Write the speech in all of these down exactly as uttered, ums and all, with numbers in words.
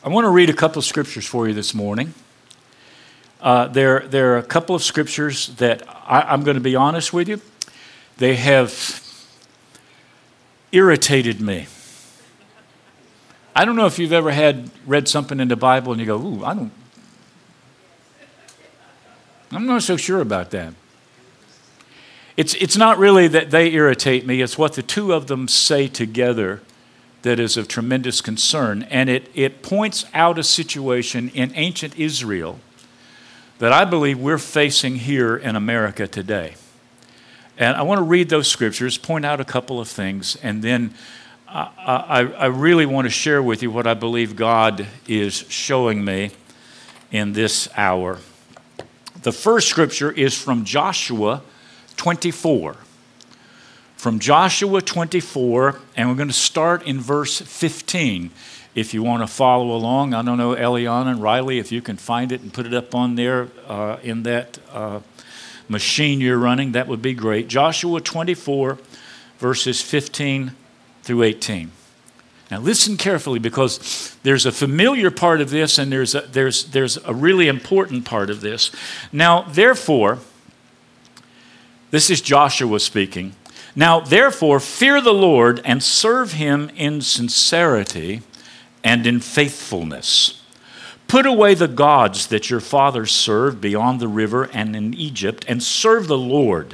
I want to read a couple of scriptures for you this morning. Uh, there, there are a couple of scriptures that I, I'm going to be honest with you. They have irritated me. I don't know if you've ever had read something in the Bible and you go, ooh, I don't, I'm not so sure about that. It's, it's not really that they irritate me. It's what the two of them say together that is of tremendous concern. And it, it points out a situation in ancient Israel that I believe we're facing here in America today. And I want to read those scriptures, point out a couple of things, and then I, I, I really want to share with you what I believe God is showing me in this hour. The first scripture is from Joshua twenty-four. From Joshua twenty-four, and we're going to start in verse fifteen. If you want to follow along, I don't know, Eliana and Riley, if you can find it and put it up on there uh, in that uh, machine you're running, that would be great. Joshua twenty-four, verses fifteen through eighteen. Now listen carefully, because there's a familiar part of this and there's a, there's, there's a really important part of this. Now, therefore, this is Joshua speaking. Now, therefore, fear the Lord and serve him in sincerity and in faithfulness. Put away the gods that your fathers served beyond the river and in Egypt, and serve the Lord.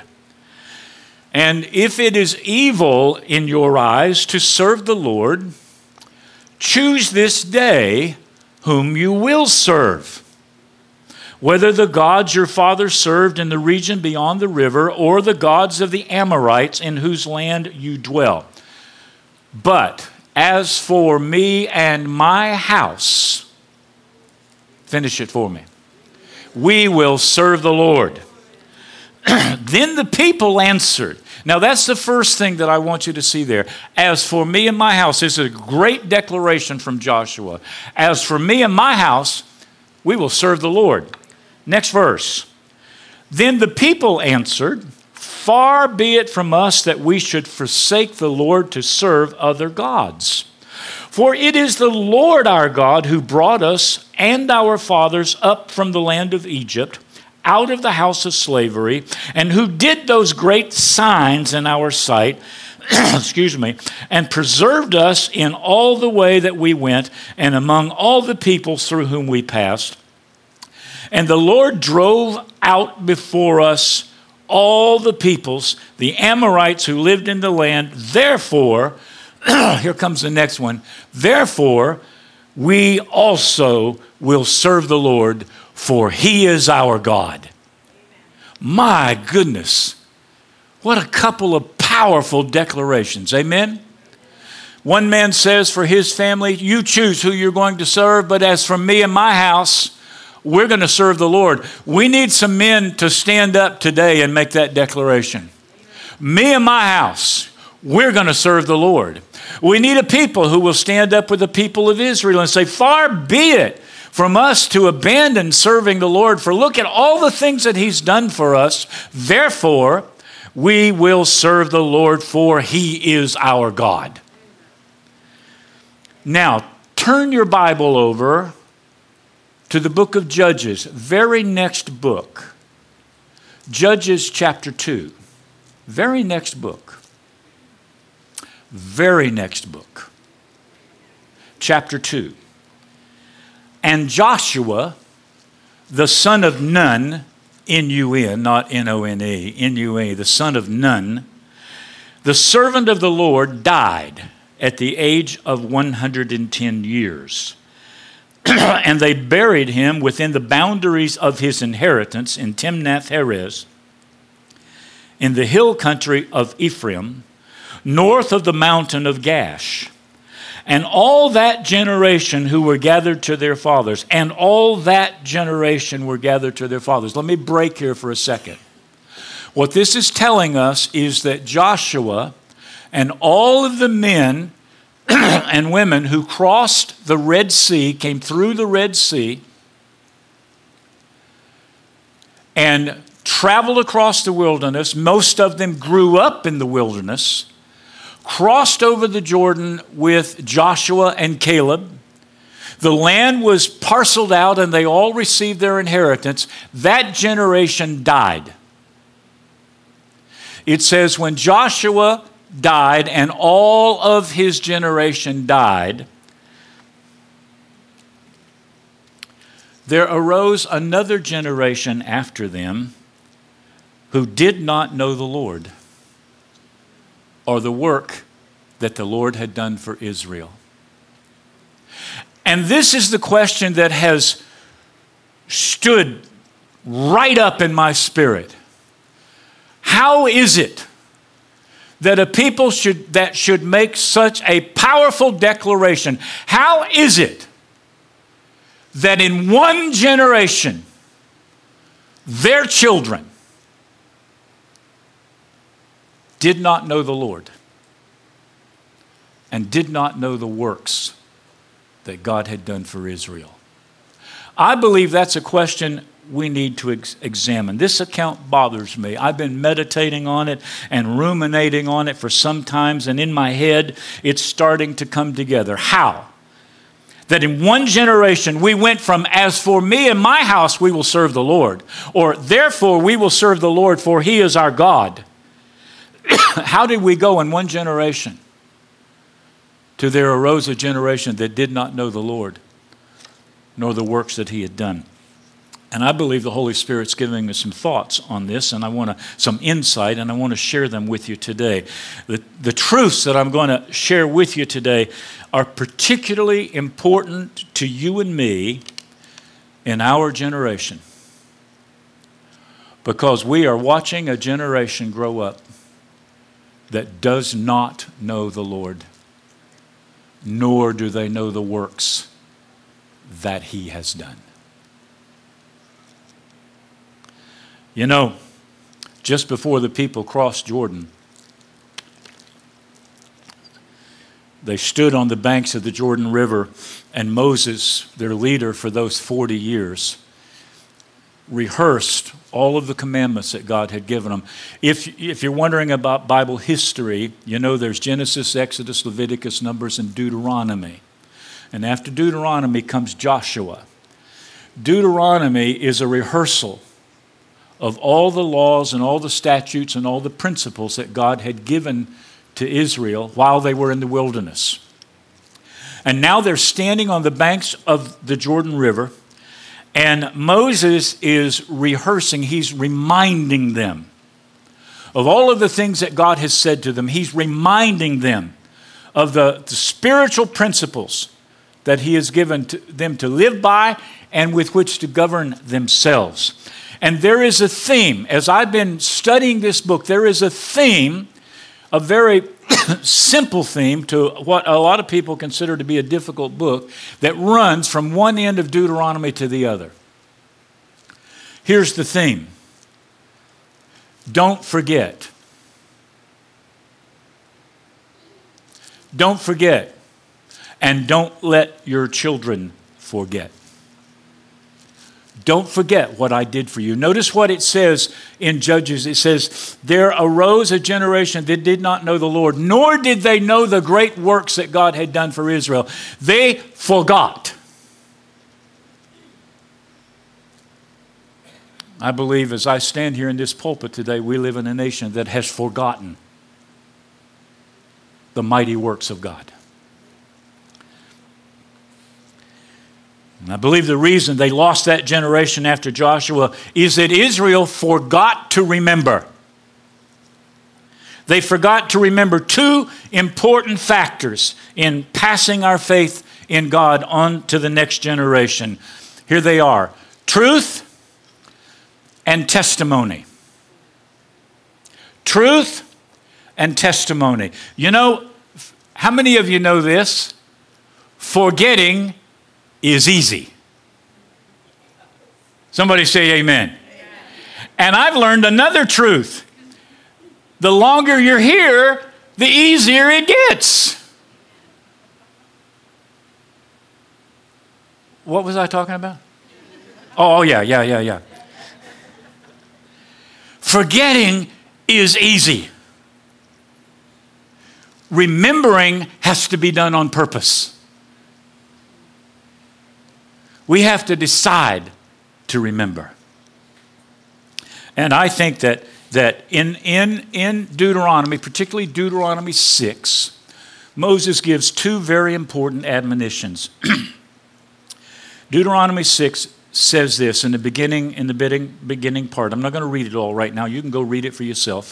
And if it is evil in your eyes to serve the Lord, choose this day whom you will serve, whether the gods your fathers served in the region beyond the river, or the gods of the Amorites in whose land you dwell. But as for me and my house, finish it for me, we will serve the Lord. Then the people answered. Now that's the first thing that I want you to see there. As for me and my house, this is a great declaration from Joshua. As for me and my house, we will serve the Lord. Next verse. Then the people answered, far be it from us that we should forsake the Lord to serve other gods. For it is the Lord our God who brought us and our fathers up from the land of Egypt, out of the house of slavery, and who did those great signs in our sight, excuse me, and preserved us in all the way that we went, and among all the peoples through whom we passed. And the Lord drove out before us all the peoples, the Amorites who lived in the land. Therefore, here comes the next one. Therefore, we also will serve the Lord, for he is our God. My goodness. What a couple of powerful declarations. Amen? One man says for his family, you choose who you're going to serve, but as for me and my house, we're going to serve the Lord. We need some men to stand up today and make that declaration. Me and my house, we're going to serve the Lord. We need a people who will stand up with the people of Israel and say, far be it from us to abandon serving the Lord, for look at all the things that he's done for us. Therefore, we will serve the Lord, for he is our God. Now, turn your Bible over to the book of Judges, very next book. Judges chapter two, very next book. Very next book. Chapter two. And Joshua, the son of Nun, N U N, not N O N E, N U N E, the son of Nun, the servant of the Lord, died at the age of one hundred ten years. And they buried him within the boundaries of his inheritance in Timnath-Heres, in the hill country of Ephraim, north of the mountain of Gash. And all that generation who were gathered to their fathers, and all that generation were gathered to their fathers. Let me break here for a second. What this is telling us is that Joshua and all of the men and women who crossed the Red Sea, came through the Red Sea, and traveled across the wilderness. Most of them grew up in the wilderness, crossed over the Jordan with Joshua and Caleb. The land was parceled out and they all received their inheritance. That generation died. It says when Joshua died and all of his generation died, there arose another generation after them who did not know the Lord or the work that the Lord had done for Israel. And this is the question that has stood right up in my spirit. How is it that a people should, that should make such a powerful declaration, how is it that in one generation, their children did not know the Lord and did not know the works that God had done for Israel? I believe that's a question we need to ex- examine. This account bothers me. I've been meditating on it and ruminating on it for some times, and in my head, it's starting to come together. How? That in one generation we went from, as for me and my house, we will serve the Lord, or therefore we will serve the Lord, for he is our God. How did we go in one generation to there arose a generation that did not know the Lord, nor the works that he had done? And I believe the Holy Spirit's giving me some thoughts on this, and I want to, some insight, and I want to share them with you today. The, the truths that I'm going to share with you today are particularly important to you and me in our generation, because we are watching a generation grow up that does not know the Lord, nor do they know the works that he has done. You know, just before the people crossed Jordan, they stood on the banks of the Jordan River, and Moses, their leader for those forty years, rehearsed all of the commandments that God had given them. If, if you're wondering about Bible history, you know there's Genesis, Exodus, Leviticus, Numbers, and Deuteronomy. And after Deuteronomy comes Joshua. Deuteronomy is a rehearsal of all the laws and all the statutes and all the principles that God had given to Israel while they were in the wilderness. And now they're standing on the banks of the Jordan River, and Moses is rehearsing, he's reminding them of all of the things that God has said to them. He's reminding them of the, the spiritual principles that he has given to them to live by and with which to govern themselves. And there is a theme, as I've been studying this book, there is a theme, a very simple theme to what a lot of people consider to be a difficult book, that runs from one end of Deuteronomy to the other. Here's the theme. Don't forget. Don't forget. And don't let your children forget. Don't forget what I did for you. Notice what it says in Judges. It says, there arose a generation that did not know the Lord, nor did they know the great works that God had done for Israel. They forgot. I believe as I stand here in this pulpit today, we live in a nation that has forgotten the mighty works of God. And I believe the reason they lost that generation after Joshua is that Israel forgot to remember. They forgot to remember two important factors in passing our faith in God on to the next generation. Here they are: truth and testimony. Truth and testimony. You know, how many of you know this? Forgetting is easy. Somebody say amen. Amen. And I've learned another truth. The longer you're here, the easier it gets. What was I talking about? Oh, yeah, yeah, yeah, yeah. Forgetting is easy. Remembering has to be done on purpose. We have to decide to remember. And I think that that in, in, in Deuteronomy, particularly Deuteronomy six, Moses gives two very important admonitions. Deuteronomy six says this in the beginning, in the beginning, beginning part. I'm not going to read it all right now. You can go read it for yourself.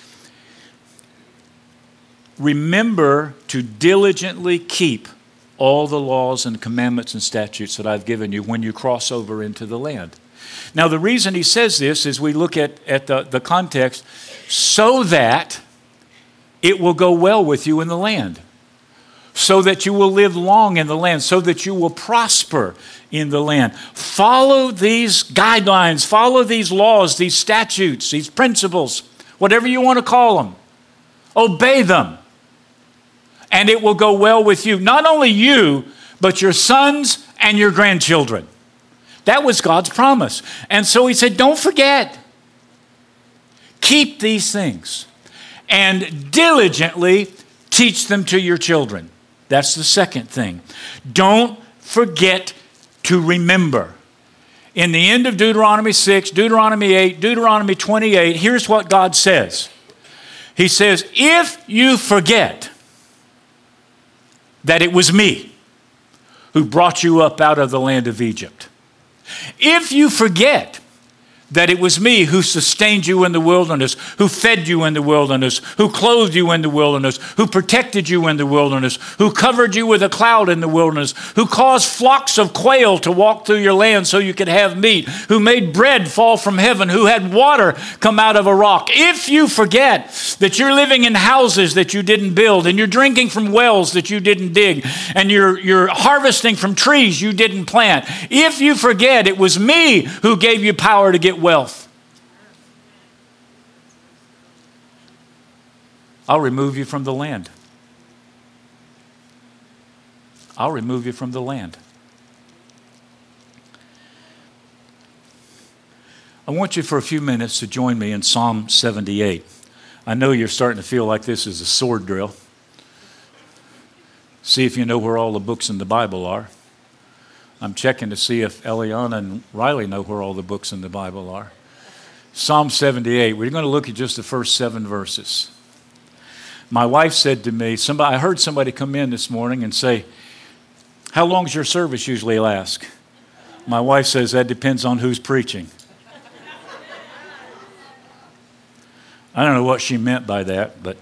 Remember to diligently keep all the laws and commandments and statutes that I've given you when you cross over into the land. Now, the reason he says this is we look at, at the, the context, so that it will go well with you in the land, so that you will live long in the land, so that you will prosper in the land. Follow these guidelines, follow these laws, these statutes, these principles, whatever you want to call them. Obey them, and it will go well with you. Not only you, but your sons and your grandchildren. That was God's promise. And so he said, don't forget. Keep these things and diligently teach them to your children. That's the second thing. Don't forget to remember. In the end of Deuteronomy six, Deuteronomy eight, Deuteronomy twenty-eight, here's what God says. He says, if you forget that it was me who brought you up out of the land of Egypt, if you forget that it was me who sustained you in the wilderness, who fed you in the wilderness, who clothed you in the wilderness, who protected you in the wilderness, who covered you with a cloud in the wilderness, who caused flocks of quail to walk through your land so you could have meat, who made bread fall from heaven, who had water come out of a rock. If you forget that you're living in houses that you didn't build, and you're drinking from wells that you didn't dig, and you're, you're harvesting from trees you didn't plant, if you forget it was me who gave you power to get wealth, I'll remove you from the land. I'll remove you from the land. I want you for a few minutes to join me in Psalm seventy-eight. I know you're starting to feel like this is a sword drill. See if you know where all the books in the Bible are. I'm checking to see if Eliana and Riley know where all the books in the Bible are. Psalm seventy-eight, we're going to look at just the first seven verses. My wife said to me, somebody, I heard somebody come in this morning and say, how long does your service usually last? My wife says, that depends on who's preaching. I don't know what she meant by that, but...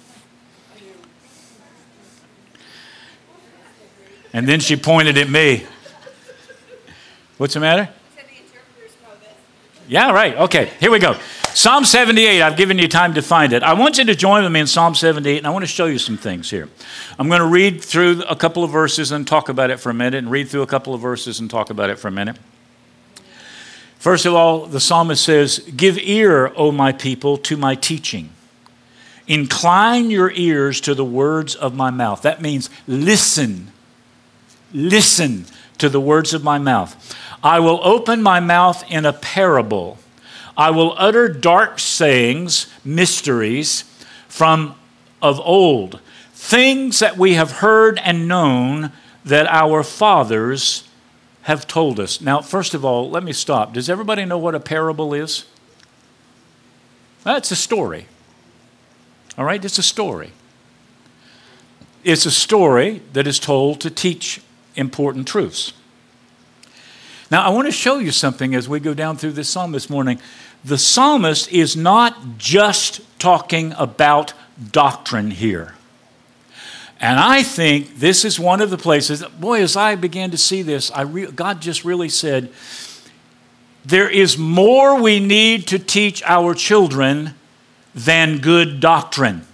And then she pointed at me. What's the matter? Yeah, right. Okay, here we go. Psalm seventy-eight, I've given you time to find it. I want you to join with me in Psalm seventy-eight, and I want to show you some things here. I'm going to read through a couple of verses and talk about it for a minute, and read through a couple of verses and talk about it for a minute. First of all, the psalmist says, give ear, O my people, to my teaching. Incline your ears to the words of my mouth. That means listen. Listen to the words of my mouth. I will open my mouth in a parable. I will utter dark sayings, mysteries from of old, things that we have heard and known that our fathers have told us. Now, first of all, let me stop. Does everybody know what a parable is? That's a story. All right, it's a story. It's a story that is told to teach important truths. Now, I want to show you something as we go down through this psalm this morning. The psalmist is not just talking about doctrine here. And I think this is one of the places, boy, as I began to see this, I re- God just really said, there is more we need to teach our children than good doctrine.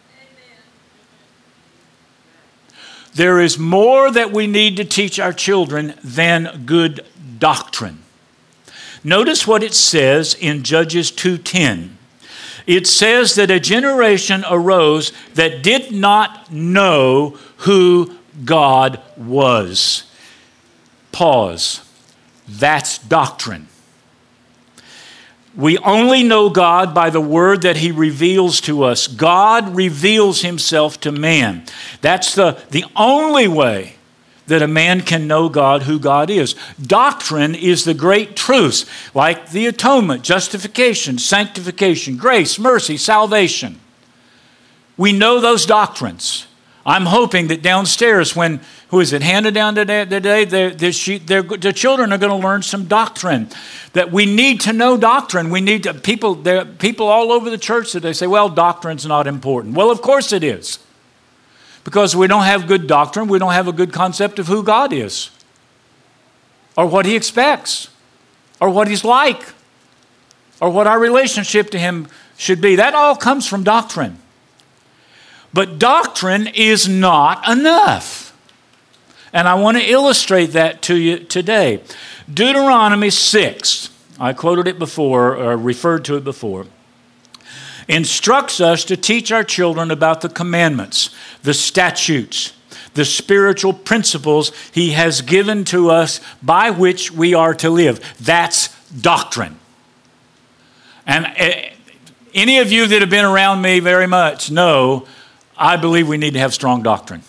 There is more that we need to teach our children than good doctrine. Notice what it says in Judges two ten. It says that a generation arose that did not know who God was. Pause. That's doctrine. We only know God by the word that he reveals to us. God reveals himself to man. That's the, the only way that a man can know God, who God is. Doctrine is the great truths, like the atonement, justification, sanctification, grace, mercy, salvation. We know those doctrines. I'm hoping that downstairs, when, who is it, Hannah down today, today they're, they're, she, they're, the children are going to learn some doctrine. That we need to know doctrine. We need to, people, there, people all over the church today say, well, doctrine's not important. Well, of course it is. Because we don't have good doctrine, we don't have a good concept of who God is, or what He expects, or what He's like, or what our relationship to Him should be. That all comes from doctrine. But doctrine is not enough. And I want to illustrate that to you today. Deuteronomy six, I quoted it before, or referred to it before, instructs us to teach our children about the commandments, the statutes, the spiritual principles He has given to us by which we are to live. That's doctrine. And uh, any of you that have been around me very much know I believe we need to have strong doctrine.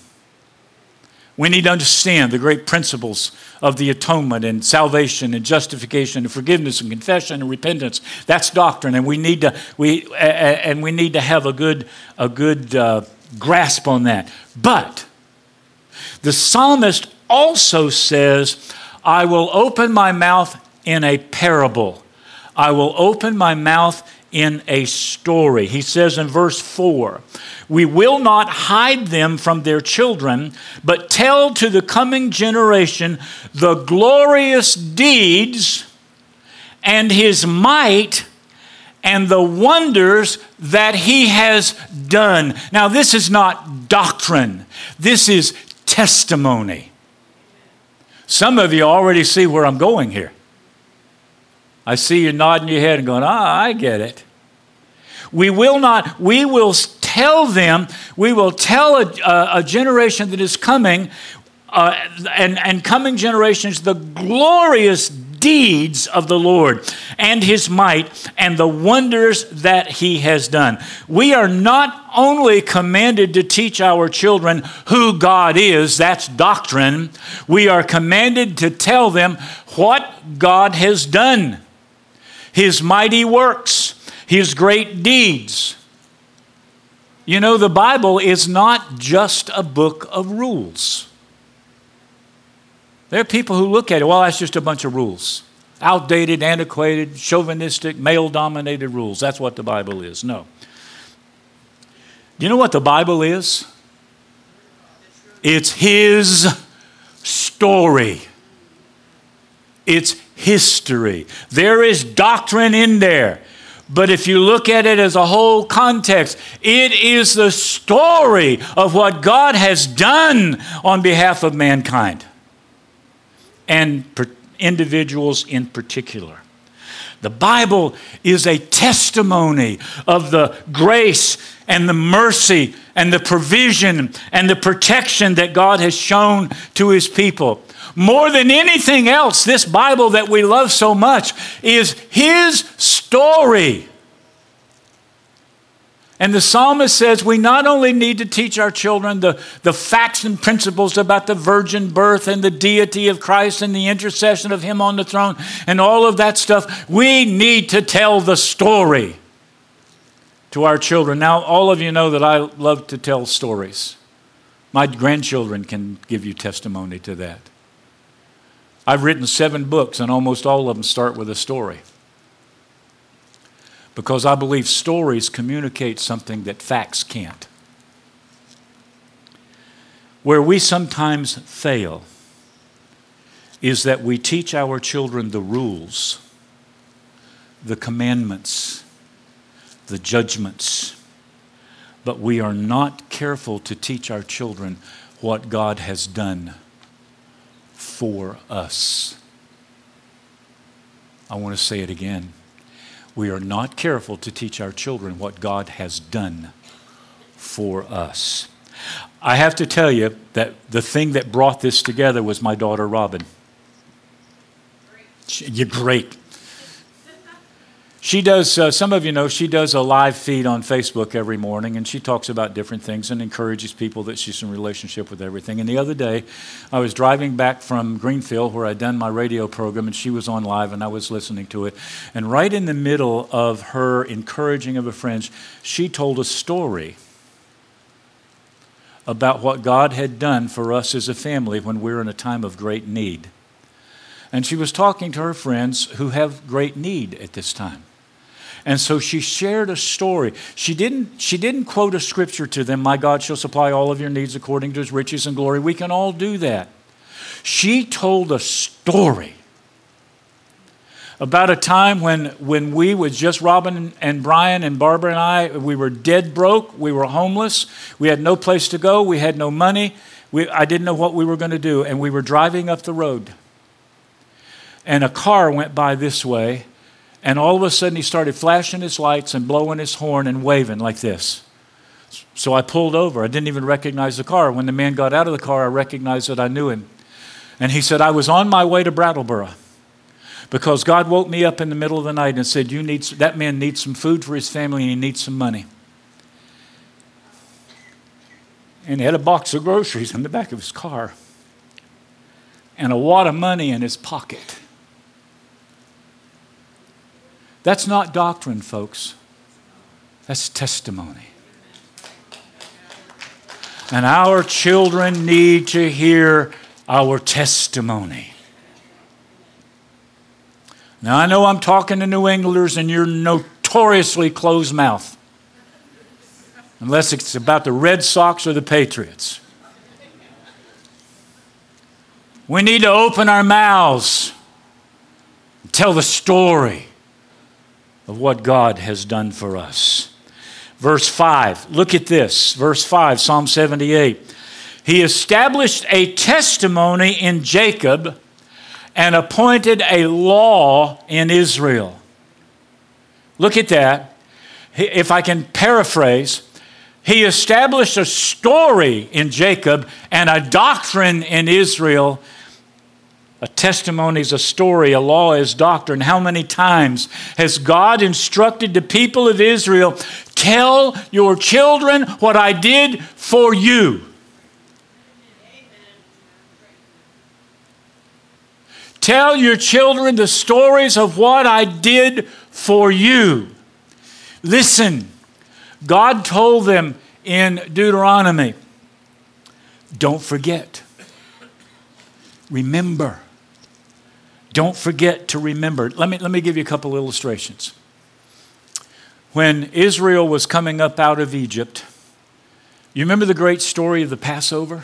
We need to understand the great principles of the atonement and salvation and justification and forgiveness and confession and repentance. That's doctrine, and we need to we uh, and we need to have a good a good uh, grasp on that. But the psalmist also says, "I will open my mouth in a parable. I will open my mouth in a story." He says in verse four, "We will not hide them from their children, but tell to the coming generation the glorious deeds and His might and the wonders that He has done." Now, this is not doctrine. This is testimony. Some of you already see where I'm going here. I see you nodding your head and going, ah, I get it. We will not, we will tell them, we will tell a, a, a generation that is coming, uh, and, and coming generations, the glorious deeds of the Lord and His might and the wonders that He has done. We are not only commanded to teach our children who God is, that's doctrine. We are commanded to tell them what God has done. His mighty works, His great deeds. You know, the Bible is not just a book of rules. There are people who look at it, well, that's just a bunch of rules. Outdated, antiquated, chauvinistic, male-dominated rules. That's what the Bible is. No. Do you know what the Bible is? It's His story. It's history. There is doctrine in there. But if you look at it as a whole context, it is the story of what God has done on behalf of mankind and per- individuals in particular. The Bible is a testimony of the grace and the mercy and the provision and the protection that God has shown to His people. More than anything else, this Bible that we love so much is His story. And the psalmist says we not only need to teach our children the, the facts and principles about the virgin birth and the deity of Christ and the intercession of Him on the throne and all of that stuff, we need to tell the story to our children. Now, all of you know that I love to tell stories. My grandchildren can give you testimony to that. I've written seven books, and almost all of them start with a story. Because I believe stories communicate something that facts can't. Where we sometimes fail is that we teach our children the rules, the commandments, the judgments, but we are not careful to teach our children what God has done for us. I want to say it again. We are not careful to teach our children what God has done for us. I have to tell you that the thing that brought this together was my daughter, Robin. Great. You're great. She does, uh, some of you know, she does a live feed on Facebook every morning, and she talks about different things and encourages people that she's in a relationship with everything. And the other day, I was driving back from Greenfield where I'd done my radio program, and she was on live, and I was listening to it. And right in the middle of her encouraging of her friends, she told a story about what God had done for us as a family when we were in a time of great need. And she was talking to her friends who have great need at this time. And so she shared a story. She didn't, she didn't quote a scripture to them, my God shall supply all of your needs according to his riches and glory. We can all do that. She told a story about a time when, when we was just Robin and Brian and Barbara and I, we were dead broke, we were homeless, we had no place to go, we had no money, we, I didn't know what we were going to do, and we were driving up the road. And a car went by this way, and all of a sudden he started flashing his lights and blowing his horn and waving like this. So I pulled over. I didn't even recognize the car. When the man got out of the car, I recognized that I knew him. And he said, I was on my way to Brattleboro because God woke me up in the middle of the night and said, "You need that man needs some food for his family and he needs some money." And he had a box of groceries in the back of his car and a wad of money in his pocket. That's not doctrine, folks. That's testimony. And our children need to hear our testimony. Now, I know I'm talking to New Englanders and you're notoriously closed mouth. Unless it's about the Red Sox or the Patriots. We need to open our mouths and tell the story of what God has done for us. Verse five, look at this. Verse five, Psalm seventy-eight. He established a testimony in Jacob and appointed a law in Israel. Look at that. If I can paraphrase, he established a story in Jacob and a doctrine in Israel. A testimony is a story, a law is doctrine. How many times has God instructed the people of Israel, tell your children what I did for you? Tell your children the stories of what I did for you. Listen, God told them in Deuteronomy, don't forget. Remember. Don't forget to remember. Let me, let me give you a couple illustrations. When Israel was coming up out of Egypt, you remember the great story of the Passover?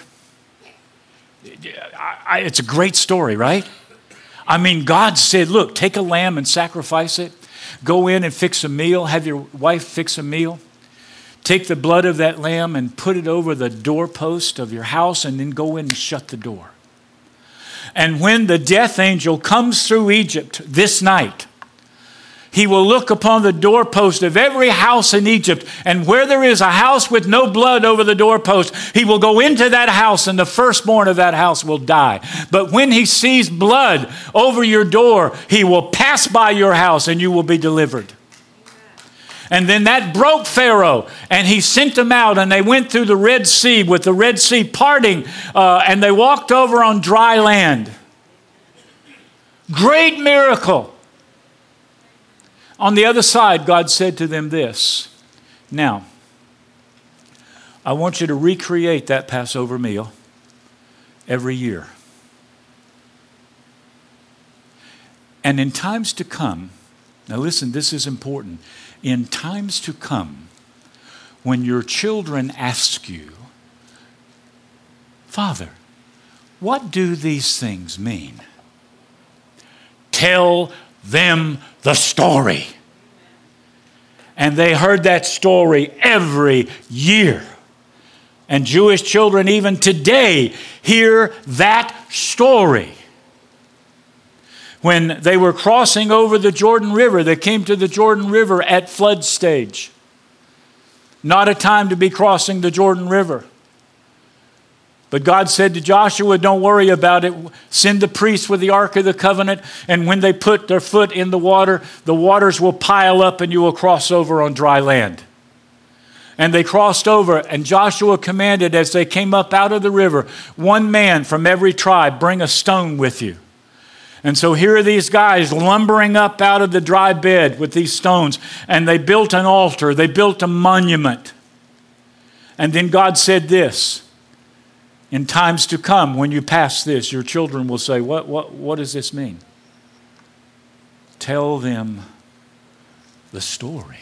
I, I, it's a great story, right? I mean, God said, look, take a lamb and sacrifice it. Go in and fix a meal. Have your wife fix a meal. Take the blood of that lamb and put it over the doorpost of your house and then go in and shut the door. And when the death angel comes through Egypt this night, he will look upon the doorpost of every house in Egypt, and where there is a house with no blood over the doorpost, he will go into that house and the firstborn of that house will die. But when he sees blood over your door, he will pass by your house and you will be delivered. And then that broke Pharaoh, and he sent them out, and they went through the Red Sea with the Red Sea parting, uh, and they walked over on dry land. Great miracle. On the other side, God said to them this, now, I want you to recreate that Passover meal every year. And in times to come, now listen, this is important. In times to come, when your children ask you, Father, what do these things mean? Tell them the story. And they heard that story every year. And Jewish children even today hear that story. When they were crossing over the Jordan River, they came to the Jordan River at flood stage. Not a time to be crossing the Jordan River. But God said to Joshua, don't worry about it. Send the priests with the Ark of the Covenant, and when they put their foot in the water, the waters will pile up and you will cross over on dry land. And they crossed over, and Joshua commanded as they came up out of the river, one man from every tribe, bring a stone with you. And so here are these guys lumbering up out of the dry bed with these stones, and they built an altar, they built a monument. And then God said this, in times to come, when you pass this, your children will say, what, what, what does this mean? Tell them the story.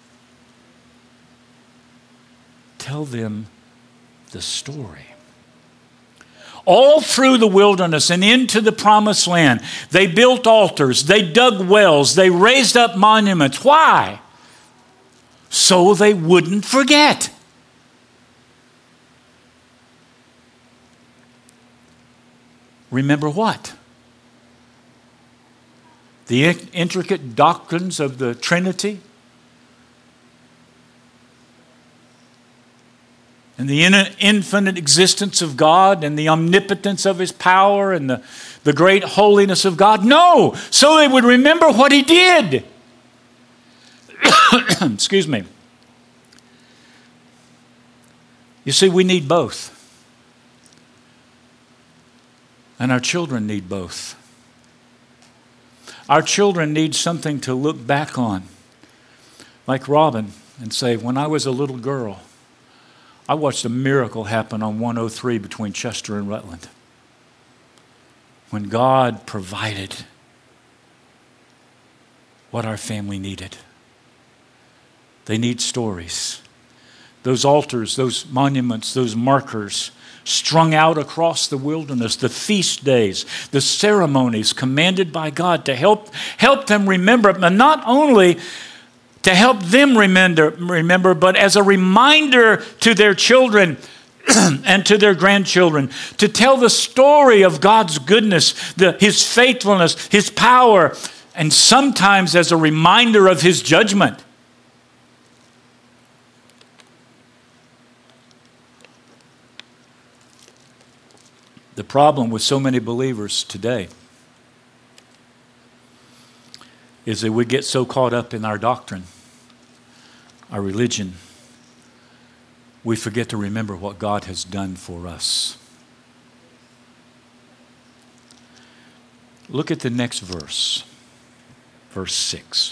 Tell them the story. All through the wilderness and into the promised land, they built altars, they dug wells, they raised up monuments. Why? So they wouldn't forget. Remember what? The intricate doctrines of the Trinity? And the infinite existence of God and the omnipotence of His power and the, the great holiness of God? No! So they would remember what He did. Excuse me. You see, we need both. And our children need both. Our children need something to look back on. Like Robin, and say, when I was a little girl, I watched a miracle happen on one oh three between Chester and Rutland. When God provided what our family needed. They need stories. Those altars, those monuments, those markers strung out across the wilderness, the feast days, the ceremonies commanded by God to help, help them remember, but not only to help them remember, remember, but as a reminder to their children and to their grandchildren, to tell the story of God's goodness, the, His faithfulness, His power, and sometimes as a reminder of His judgment. The problem with so many believers today is that we get so caught up in our doctrine, our religion, we forget to remember what God has done for us. Look at the next verse, verse six.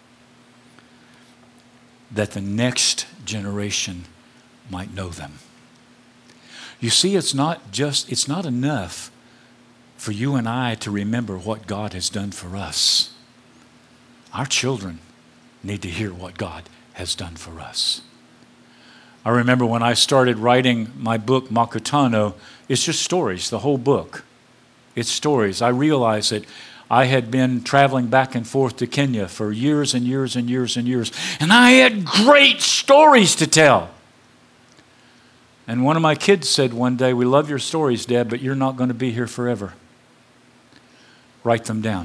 That the next generation might know them. You see, it's not just, it's not enough for you and I to remember what God has done for us. Our children need to hear what God has done for us. I remember when I started writing my book, Makutano, it's just stories, the whole book. It's stories. I realized that I had been traveling back and forth to Kenya for years and years and years and years, and I had great stories to tell. And one of my kids said one day, we love your stories, Dad, but you're not going to be here forever. Write them down.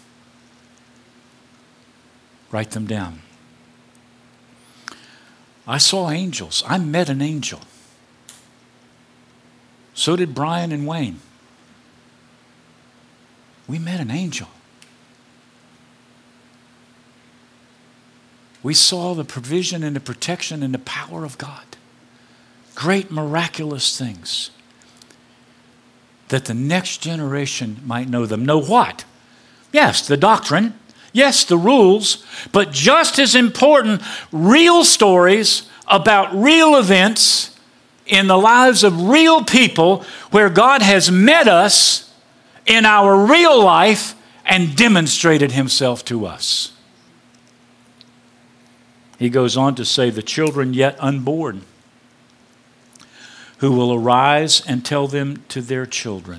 Write them down. I saw angels. I met an angel. So did Brian and Wayne. We met an angel. We saw the provision and the protection and the power of God. Great miraculous things. That the next generation might know them. Know what? Yes, the doctrine. Yes, the rules. But just as important, real stories about real events in the lives of real people where God has met us in our real life and demonstrated Himself to us. He goes on to say, the children yet unborn, who will arise and tell them to their children.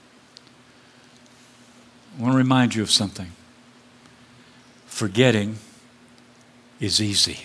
I want to remind you of something. Forgetting is easy.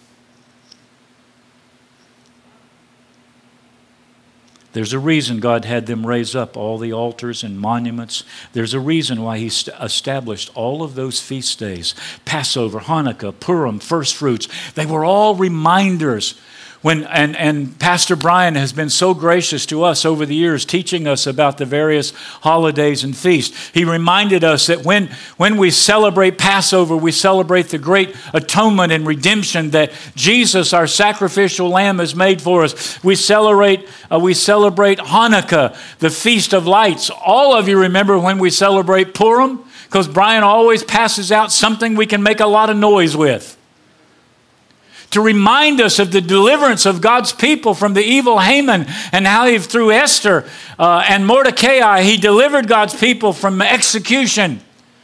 There's a reason God had them raise up all the altars and monuments. There's a reason why He established all of those feast days. Passover, Hanukkah, Purim, first fruits. They were all reminders. When, and, and Pastor Brian has been so gracious to us over the years, teaching us about the various holidays and feasts. He reminded us that when, when we celebrate Passover, we celebrate the great atonement and redemption that Jesus, our sacrificial lamb, has made for us. We celebrate, uh, we celebrate Hanukkah, the Feast of Lights. All of you remember when we celebrate Purim? Because Brian always passes out something we can make a lot of noise with, to remind us of the deliverance of God's people from the evil Haman, and how he, through Esther uh, and Mordecai, he delivered God's people from execution.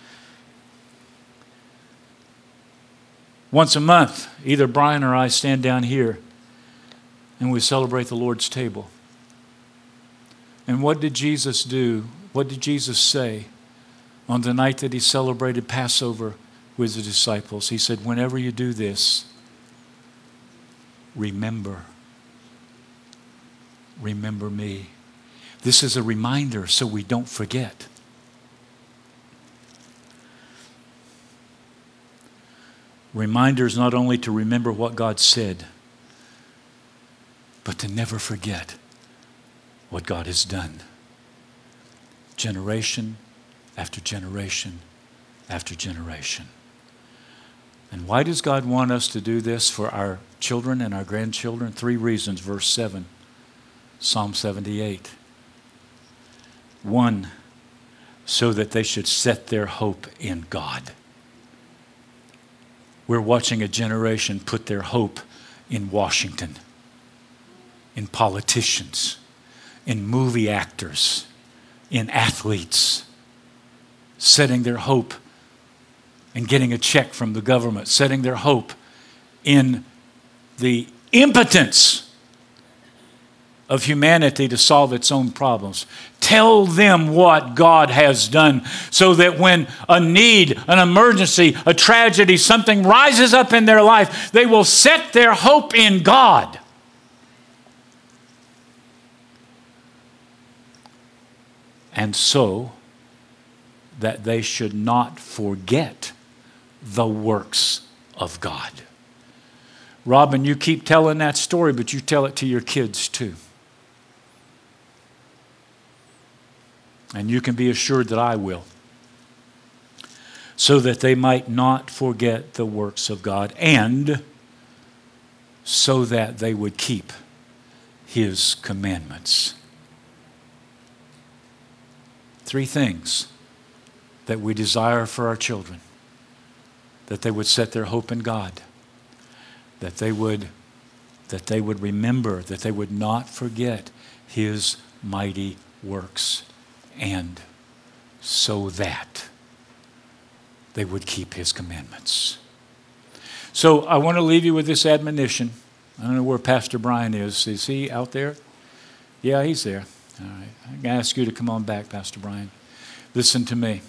Once a month, either Brian or I stand down here and we celebrate the Lord's table. And what did Jesus do? What did Jesus say on the night that he celebrated Passover with the disciples? He said, whenever you do this, remember. Remember me. This is a reminder so we don't forget. Reminders not only to remember what God said, but to never forget what God has done. Generation after generation after generation. And why does God want us to do this for our children and our grandchildren? Three reasons. Verse seven, Psalm seventy-eight. One, so that they should set their hope in God. We're watching a generation put their hope in Washington, in politicians, in movie actors, in athletes, setting their hope and getting a check from the government, setting their hope in the impotence of humanity to solve its own problems. Tell them what God has done, so that when a need, an emergency, a tragedy, something rises up in their life, they will set their hope in God. And so that they should not forget the works of God. Robin, you keep telling that story, but you tell it to your kids too. And you can be assured that I will. So that they might not forget the works of God, and so that they would keep His commandments. Three things that we desire for our children: that they would set their hope in God, that they would, that they would remember, that they would not forget His mighty works, and so that they would keep His commandments. So I want to leave you with this admonition. I don't know where Pastor Brian is. Is he out there? Yeah, he's there. All right. I'm going to ask you to come on back, Pastor Brian. Listen to me.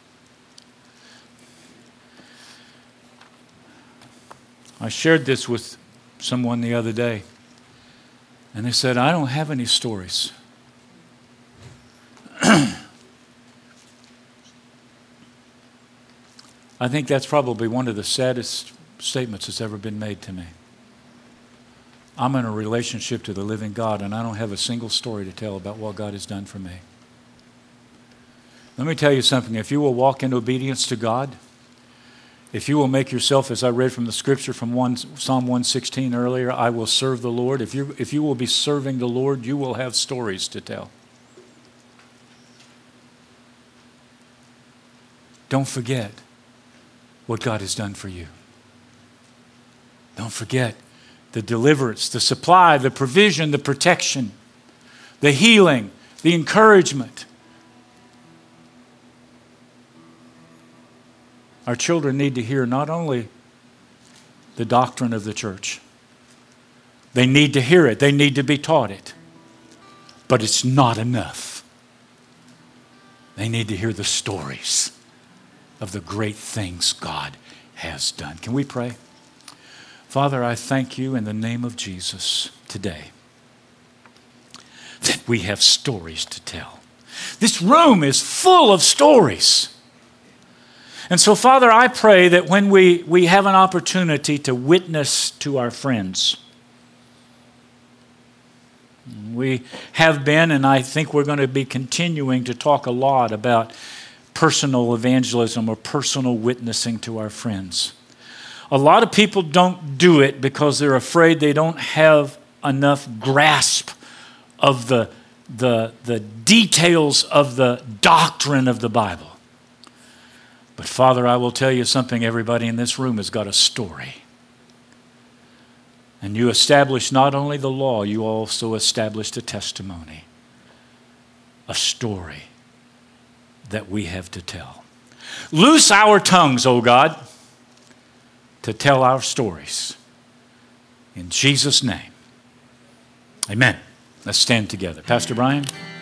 I shared this with someone the other day, and they said, I don't have any stories. I think that's probably one of the saddest statements that's ever been made to me. I'm in a relationship to the living God, and I don't have a single story to tell about what God has done for me. Let me tell you something. If you will walk in obedience to God, if you will make yourself, as I read from the scripture from one, Psalm one sixteen earlier, I will serve the Lord. If you, if you will be serving the Lord, you will have stories to tell. Don't forget what God has done for you. Don't forget the deliverance, the supply, the provision, the protection, the healing, the encouragement. Our children need to hear not only the doctrine of the church, they need to hear it, they need to be taught it, but it's not enough. They need to hear the stories of the great things God has done. Can we pray? Father, I thank you in the name of Jesus today that we have stories to tell. This room is full of stories. And so, Father, I pray that when we, we have an opportunity to witness to our friends, We have been, and I think we're going to be continuing to talk a lot about personal evangelism or personal witnessing to our friends. A lot of people don't do it because they're afraid they don't have enough grasp of the, the, the details of the doctrine of the Bible. But Father, I will tell you something, everybody in this room has got a story. And you established not only the law, you also established a testimony, a story that we have to tell. Loose our tongues, O God, to tell our stories. In Jesus' name, amen. Let's stand together. Pastor Brian.